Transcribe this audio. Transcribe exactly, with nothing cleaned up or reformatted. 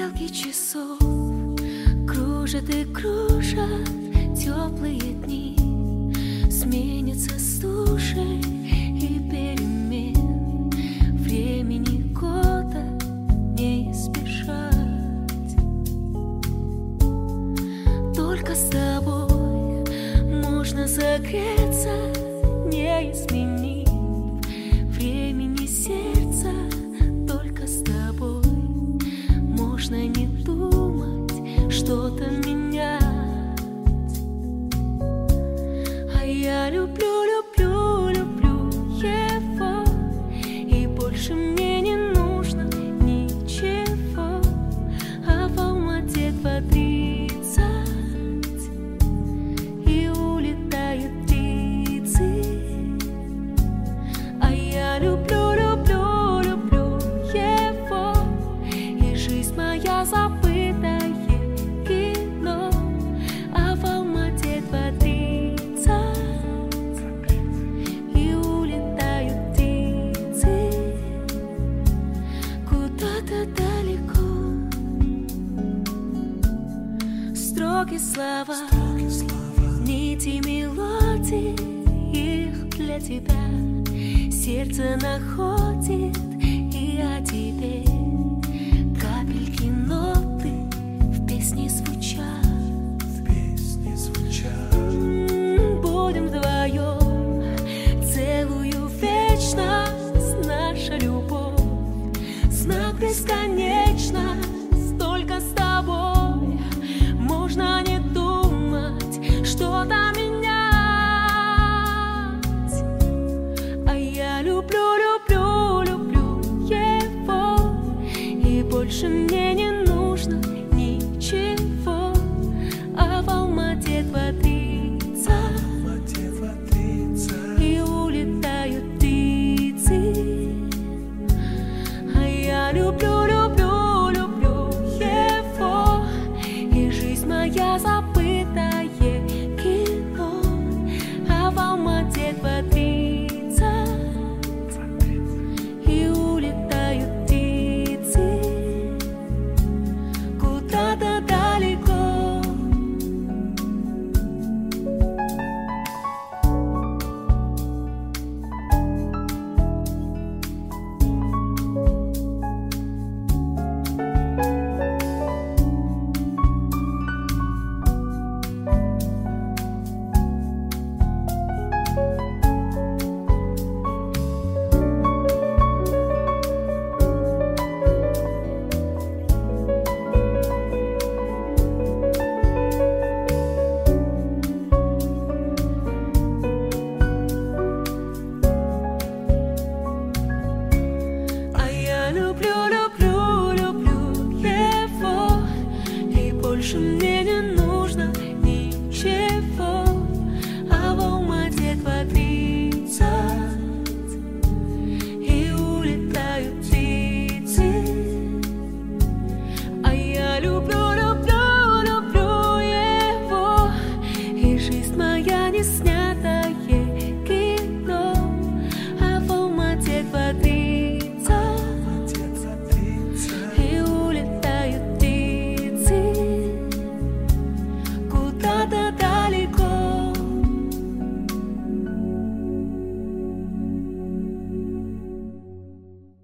Стрелки часов кружат и кружат, теплые дни сменятся стужей и перемен. Времени года не избежать. Только с тобой можно согреться, не изменив времени сердца. Только с тобой можно не думать, что-то менять. А я люблю, люблю, люблю его, и больше мне не нужно ничего. А в Алмате двадцать, и улетают птицы. А я люблю, люблю, люблю его, и жизнь моя забытое кино. А в Алмате двадцать, и улетают птицы куда-то далеко. Строки слова, нити мелодий, их для тебя сердце находит, и о тебе капельки ноты в песне звучат. В песне звучат. М-м, будем вдвоем целую вечность, наша любовь знак бесконечность. Только с тобой можно не думать, что-то менять. А я люблю, люблю, люблю его, и больше мне не нужно ничего. А в Алмате двадцать, и улетают птицы. А я люблю, люблю, люблю его, и жизнь моя забытое кино. А в Алмате двадцать.